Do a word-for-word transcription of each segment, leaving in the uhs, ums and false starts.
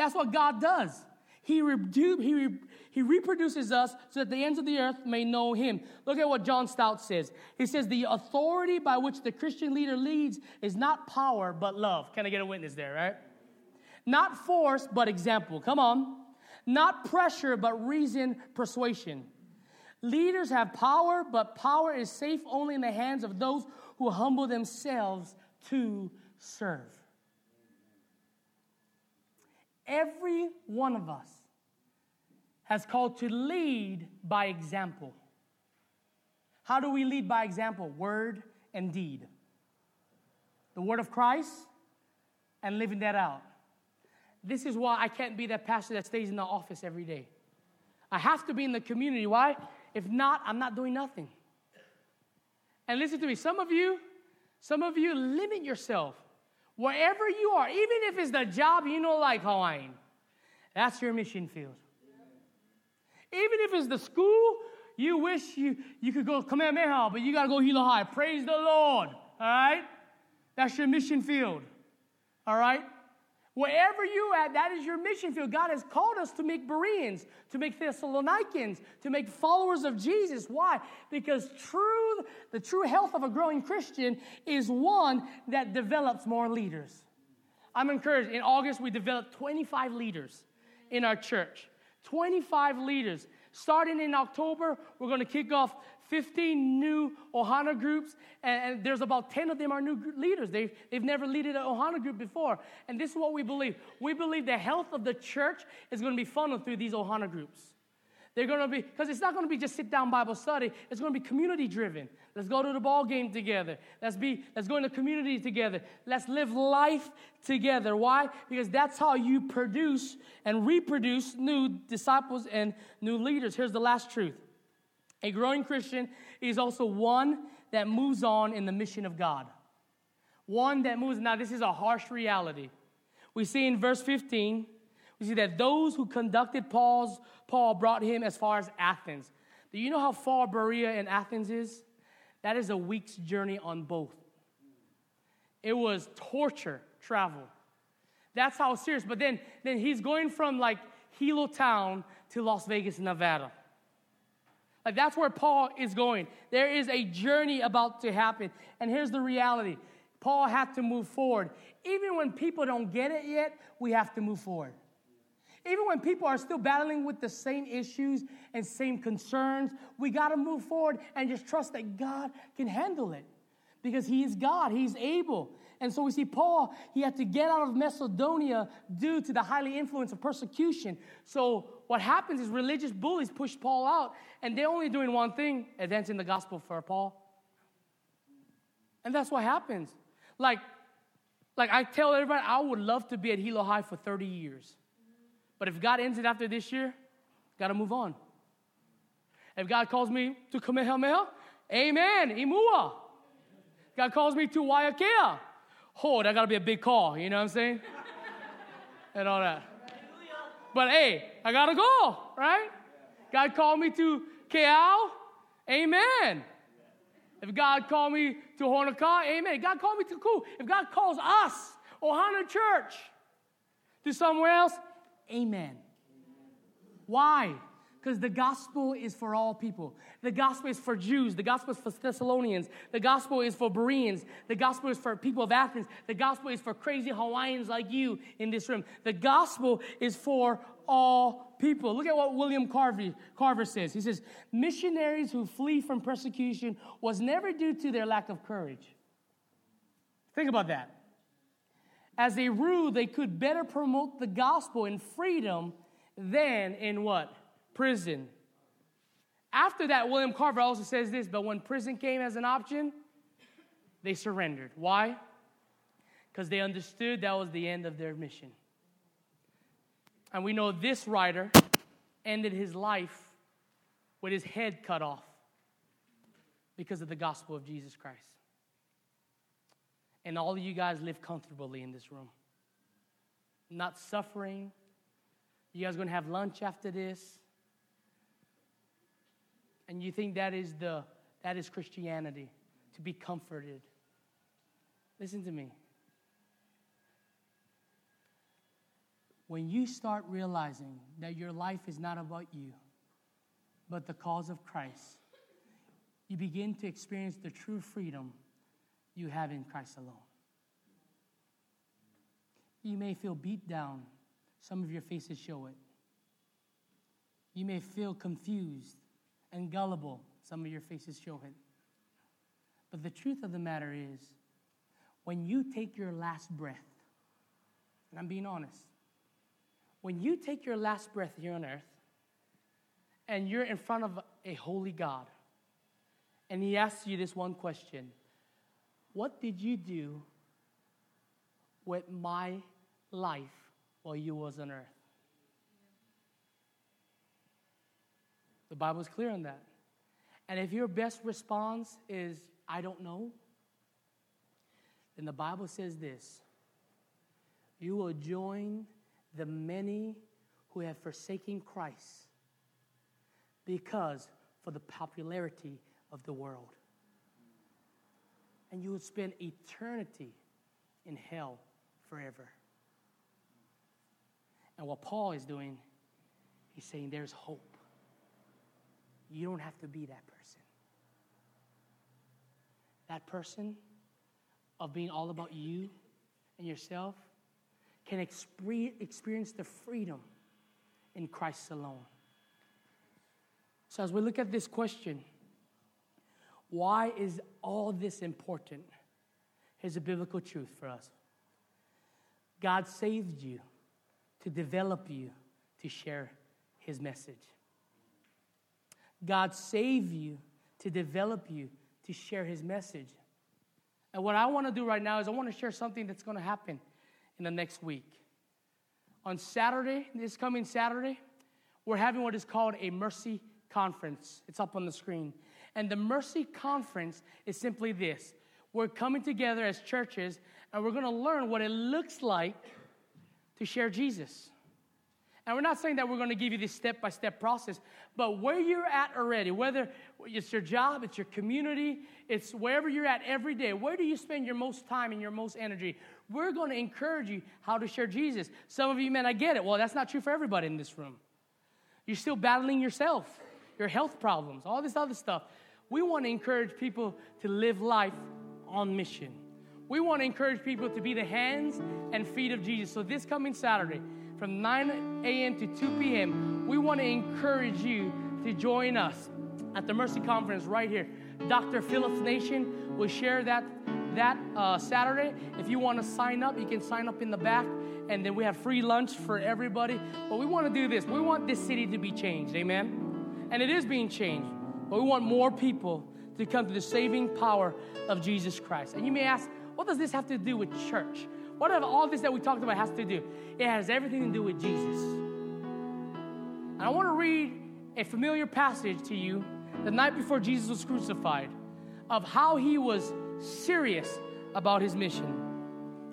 That's what God does. He, redu- he, re- he reproduces us so that the ends of the earth may know him. Look at what John Stout says. He says, the authority by which the Christian leader leads is not power, but love. Can I get a witness there, right? Not force, but example. Come on. Not pressure, but reason, persuasion. Leaders have power, but power is safe only in the hands of those who humble themselves to serve. Every one of us has called to lead by example. How do we lead by example? Word and deed. The word of Christ and living that out. This is why I can't be that pastor that stays in the office every day. I have to be in the community. Why? If not, I'm not doing nothing. And listen to me, some of you, some of you limit yourself. Wherever you are, even if it's the job you know like Hawaiian, that's your mission field. Even if it's the school, you wish you, you could go Kamehameha, but you got to go Hilo High. Praise the Lord, all right? That's your mission field, all right? Wherever you at, that is your mission field. God has called us to make Bereans, to make Thessalonians, to make followers of Jesus. Why? Because true, the true health of a growing Christian is one that develops more leaders. I'm encouraged. In August, we developed twenty-five leaders in our church. twenty-five leaders. Starting in October, we're going to kick off fifteen new Ohana groups, and, and there's about ten of them are new leaders. They've, they've never led an Ohana group before. And this is what we believe. We believe the health of the church is going to be funneled through these Ohana groups. They're going to be, because it's not going to be just sit-down Bible study. It's going to be community-driven. Let's go to the ball game together. Let's be, let's go in the community together. Let's live life together. Why? Because that's how you produce and reproduce new disciples and new leaders. Here's the last truth. A growing Christian is also one that moves on in the mission of God. One that moves. Now, this is a harsh reality. We see in verse fifteen, we see that those who conducted Paul's, Paul brought him as far as Athens. Do you know how far Berea and Athens is? That is a week's journey on both. It was torture travel. That's how serious. But then, then he's going from like Hilo Town to Las Vegas, Nevada. Like that's where Paul is going. There is a journey about to happen. And here's the reality. Paul had to move forward. Even when people don't get it yet, we have to move forward. Even when people are still battling with the same issues and same concerns, we got to move forward and just trust that God can handle it. Because he is God. He's able. And so we see Paul, he had to get out of Macedonia due to the highly influence of persecution. So what happens is religious bullies push Paul out, and they're only doing one thing, advancing the gospel for Paul. And that's what happens. Like, like I tell everybody, I would love to be at Hilo High for thirty years. But if God ends it after this year, got to move on. If God calls me to Kamehameha, amen, imua. God calls me to Waiakea. Oh, that got to be a big call, you know what I'm saying? And all that. But hey, I got to go, right? God called me to Keao, amen. If God called me to Honoka, amen. God called me to Ku. If God calls us, Ohana Church, to somewhere else, amen. Why? Because the gospel is for all people. The gospel is for Jews. The gospel is for Thessalonians. The gospel is for Bereans. The gospel is for people of Athens. The gospel is for crazy Hawaiians like you in this room. The gospel is for all people. Look at what William Carver, Carver says. He says, missionaries who flee from persecution was never due to their lack of courage. Think about that. As a rule, they could better promote the gospel in freedom than in what? Prison. After that, William Carver also says this, but when prison came as an option, they surrendered. Why? Because they understood that was the end of their mission. And we know this writer ended his life with his head cut off because of the gospel of Jesus Christ. And all of you guys live comfortably in this room. Not suffering. You guys are going to have lunch after this. And you think that is the that is Christianity, to be comforted. Listen to me. when you start realizing that your life is not about you, but the cause of Christ, you begin to experience the true freedom you have in Christ alone. You may feel beat down. Some of your faces show it. You may feel confused and gullible. Some of your faces show it. But the truth of the matter is, when you take your last breath, and I'm being honest, when you take your last breath here on earth, and you're in front of a holy God, and he asks you this one question: what did you do with my life while you was on earth? The Bible is clear on that. And if your best response is, I don't know, then the Bible says this: you will join the many who have forsaken Christ because for the popularity of the world. And you would spend eternity in hell forever. And what Paul is doing, he's saying there's hope. You don't have to be that person. That person of being all about you and yourself can experience the freedom in Christ alone. So as we look at this question, why is all this important? Here's a biblical truth for us. God saved you to develop you to share his message. God saved you to develop you to share his message. And what I want to do right now is I want to share something that's going to happen in the next week. On Saturday, this coming Saturday, we're having what is called a Mercy Conference. It's up on the screen. And the Mercy Conference is simply this: we're coming together as churches, and we're going to learn what it looks like to share Jesus. And we're not saying that we're going to give you this step-by-step process, but where you're at already, whether it's your job, it's your community, it's wherever you're at every day, where do you spend your most time and your most energy? We're going to encourage you how to share Jesus. Some of you, man, I get it. Well, that's not true for everybody in this room. You're still battling yourself, your health problems, all this other stuff. We want to encourage people to live life on mission. We want to encourage people to be the hands and feet of Jesus. So this coming Saturday, from nine a.m. to two p.m., we want to encourage you to join us at the Mercy Conference right here. Doctor Phillips Nation will share that, that uh, Saturday. If you want to sign up, you can sign up in the back, and then we have free lunch for everybody. But we want to do this. We want this city to be changed, amen? And it is being changed. But we want more people to come to the saving power of Jesus Christ. And you may ask, what does this have to do with church? What have all this that we talked about has to do? It has everything to do with Jesus. And I want to read a familiar passage to you the night before Jesus was crucified of how he was serious about his mission.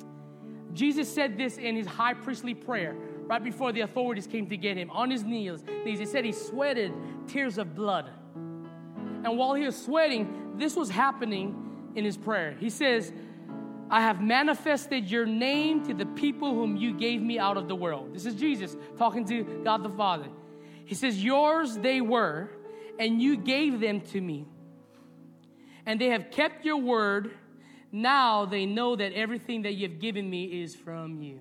Jesus said this in his high priestly prayer right before the authorities came to get him, on his knees. He said he sweated tears of blood. And while he was sweating, this was happening in his prayer. He says, I have manifested your name to the people whom you gave me out of the world. This is Jesus talking to God the Father. He says, yours they were, and you gave them to me. And they have kept your word. Now they know that everything that you have given me is from you.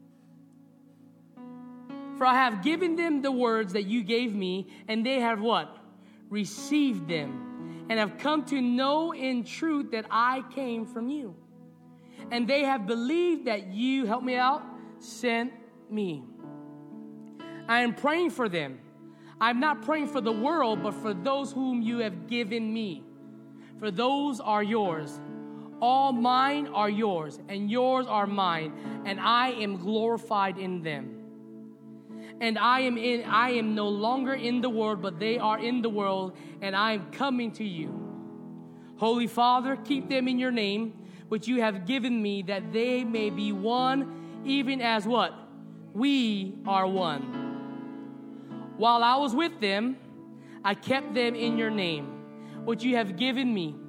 For I have given them the words that you gave me, and they have what? Received them, and have come to know in truth that I came from you. And they have believed that you, help me out, sent me. I am praying for them. I'm not praying for the world, but for those whom you have given me. For those are yours. All mine are yours, and yours are mine, and I am glorified in them. And I am in I am no longer in the world, but they are in the world, and I am coming to you. Holy Father, keep them in your name, which you have given me, that they may be one, even as what? We are one. While I was with them, I kept them in your name, which you have given me.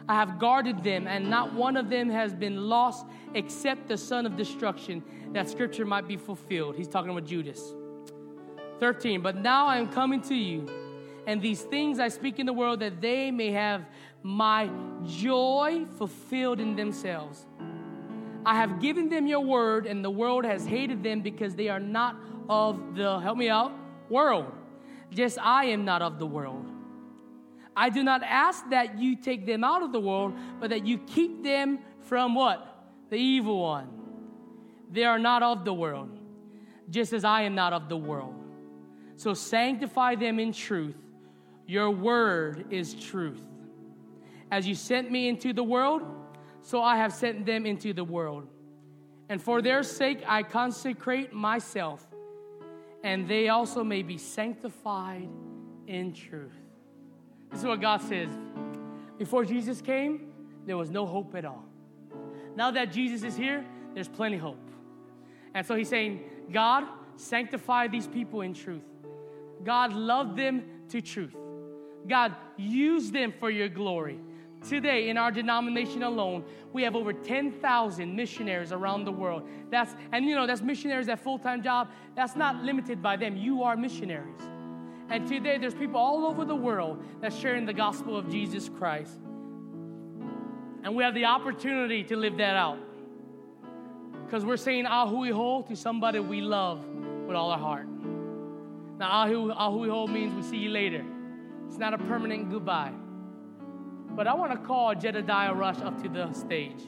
I have guarded them, and not one of them has been lost except the son of destruction, that scripture might be fulfilled. He's talking with Judas. thirteen, but now I am coming to you, and these things I speak in the world, that they may have my joy fulfilled in themselves. I have given them your word, and the world has hated them because they are not of the, help me out, world. Just I am not of the world. I do not ask that you take them out of the world, but that you keep them from what? The evil one. They are not of the world, just as I am not of the world. So sanctify them in truth. Your word is truth. As you sent me into the world, so I have sent them into the world. And for their sake I consecrate myself, and they also may be sanctified in truth. This is what God says. Before Jesus came, there was no hope at all. Now that Jesus is here, there's plenty of hope. And so he's saying, God, sanctify these people in truth. God, love them to truth. God, use them for your glory. Today, in our denomination alone, we have over ten thousand missionaries around the world. That's, and you know, that's missionaries at full-time job. That's not limited by them. You are missionaries. And today, there's people all over the world that's sharing the gospel of Jesus Christ. And we have the opportunity to live that out. Because we're saying ahui ho to somebody we love with all our heart. Now, ahui, ahui ho means we see you later. It's not a permanent goodbye. But I want to call Jedediah Rush up to the stage.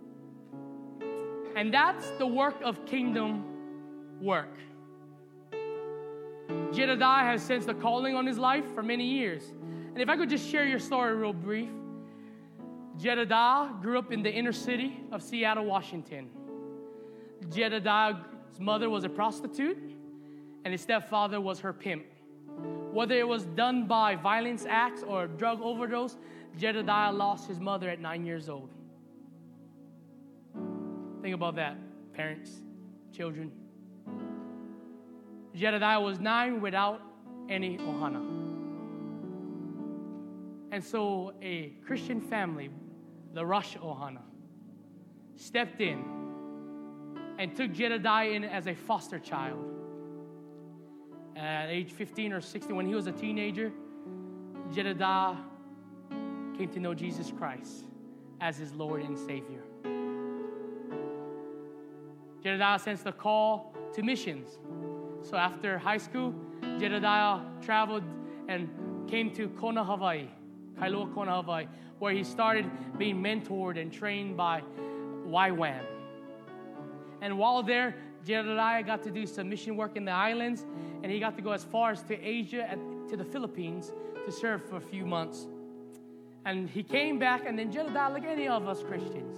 And that's the work of kingdom work. Jedediah has sensed the calling on his life for many years. And if I could just share your story real brief. Jedediah grew up in the inner city of Seattle, Washington. Jedediah's mother was a prostitute, and his stepfather was her pimp. Whether it was done by violence acts or drug overdose, Jedediah lost his mother at nine years old. Think about that, parents, children. Jedediah was nine without any ohana. And so a Christian family, the Rush Ohana, stepped in and took Jedediah in as a foster child. At age fifteen or sixteen, when he was a teenager, Jedediah came to know Jesus Christ as his Lord and Savior. Jedediah sensed the call to missions. So after high school, Jedediah traveled and came to Kona, Hawaii, Kailua Kona, Hawaii, where he started being mentored and trained by Y WAM. And while there, Jedediah got to do some mission work in the islands, and he got to go as far as to Asia and to the Philippines to serve for a few months. And he came back, and then Jedediah, like any of us Christians,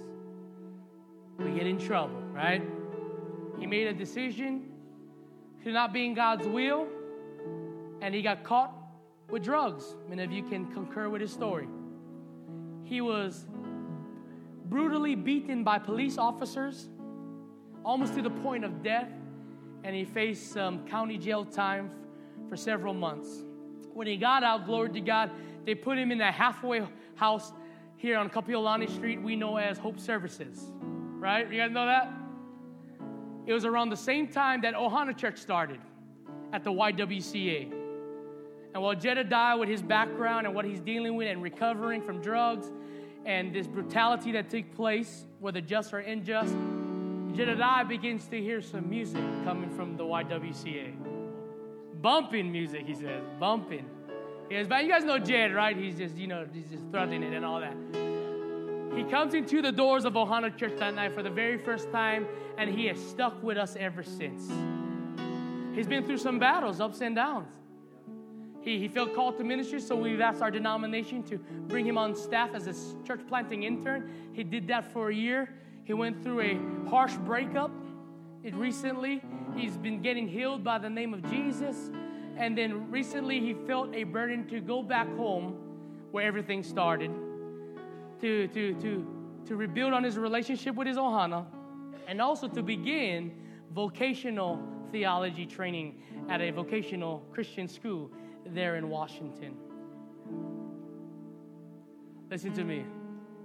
we get in trouble, right? He made a decision to not be in God's will, and he got caught with drugs. Many of you can concur with his story. He was brutally beaten by police officers, almost to the point of death, and he faced some county jail time for several months. When he got out, glory to God, they put him in a halfway house here on Kapiolani Street we know as Hope Services, right? You guys know that? It was around the same time that Ohana Church started at the Y W C A. And while Jedediah, with his background and what he's dealing with and recovering from drugs and this brutality that took place, whether just or unjust, Jedediah begins to hear some music coming from the Y W C A. Bumping music, he says, bumping. Yes, but you guys know Jed, right? He's just, you know, he's just thrusting it and all that. He comes into the doors of Ohana Church that night for the very first time, and he has stuck with us ever since. He's been through some battles, ups and downs. He, he felt called to ministry, so we've asked our denomination to bring him on staff as a church planting intern. He did that for a year. He went through a harsh breakup. It recently, he's been getting healed by the name of Jesus. And then recently, he felt a burden to go back home where everything started, to, to, to, to rebuild on his relationship with his ohana, and also to begin vocational theology training at a vocational Christian school there in Washington. Listen to me.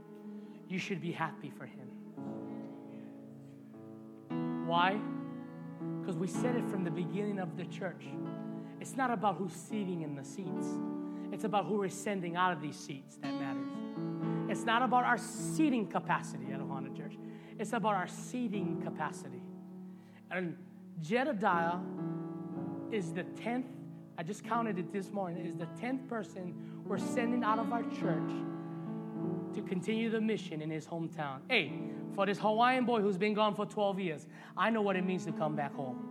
you should be happy for him. Why? Because we said it from the beginning of the church. It's not about who's seating in the seats. It's about who we're sending out of these seats that matters. It's not about our seating capacity at Ohana Church. It's about our seating capacity. And Jedediah is the tenth, I just counted it this morning, is the tenth person we're sending out of our church to continue the mission in his hometown. Hey, for this Hawaiian boy who's been gone for twelve years, I know what it means to come back home.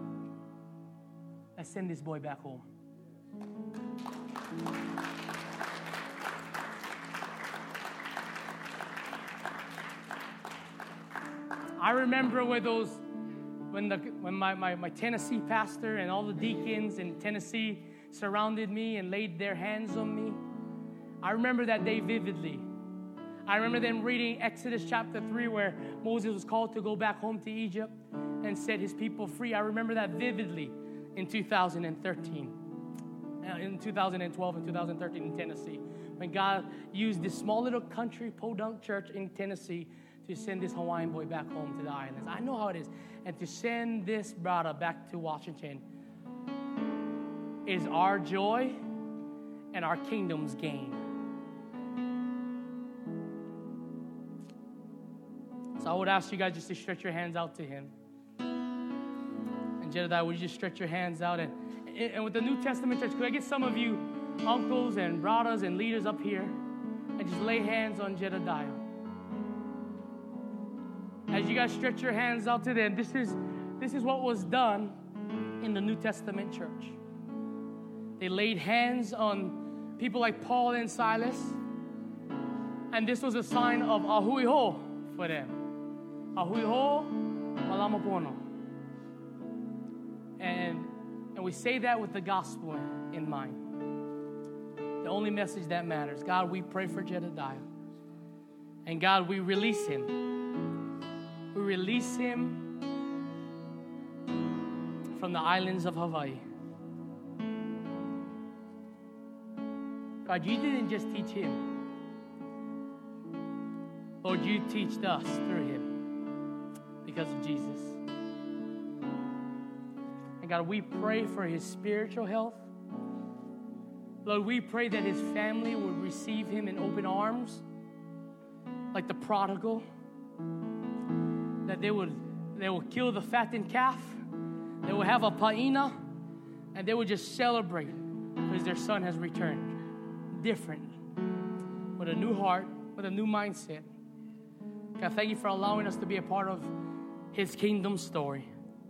Let's send this boy back home. I remember with those, when the when my, my, my Tennessee pastor and all the deacons in Tennessee surrounded me and laid their hands on me. I remember that day vividly. I remember them reading Exodus chapter three where Moses was called to go back home to Egypt and set his people free. I remember that vividly in two thousand thirteen, uh, in two thousand twelve and two thousand thirteen in Tennessee, when God used this small little country podunk church in Tennessee to send this Hawaiian boy back home to the islands. I know how it is. And to send this brother back to Washington is our joy and our kingdom's gain. So I would ask you guys just to stretch your hands out to him. And Jedediah, would you just stretch your hands out? And, and with the New Testament church, could I get some of you uncles and brothers and leaders up here and just lay hands on Jedediah? As you guys stretch your hands out to them, this is, this is what was done in the New Testament church. They laid hands on people like Paul and Silas, and this was a sign of ahuiho for them. Ahuiho malamapono. And, and we say that with the gospel in mind. The only message that matters. God, we pray for Jedediah. And God, we release him. We release him from the islands of Hawaii. God, you didn't just teach him. Lord, you teached us through him because of Jesus. And God, we pray for his spiritual health. Lord, we pray that his family would receive him in open arms, like the prodigal. That they would they will kill the fattened calf, they will have a paina, and they will just celebrate because their son has returned. Different, with a new heart, with a new mindset. God, thank you for allowing us to be a part of his kingdom story.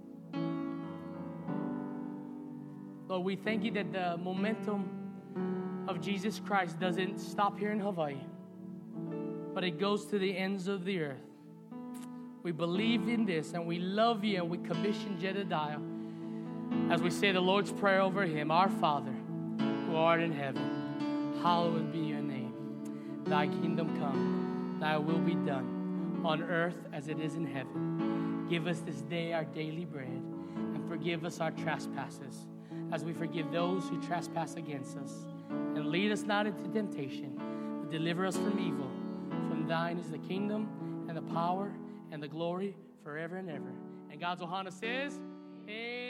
Lord, we thank you that the momentum of Jesus Christ doesn't stop here in Hawaii, but it goes to the ends of the earth. We believe in this, and we love you, and we commission Jedediah as we say the Lord's Prayer over him. Our Father, who art in heaven, hallowed be your name. Thy kingdom come, thy will be done, on earth as it is in heaven. Give us this day our daily bread, and forgive us our trespasses, as we forgive those who trespass against us. And lead us not into temptation, but deliver us from evil. From thine is the kingdom, and the power, and the glory forever and ever. And God's Ohana says, Amen.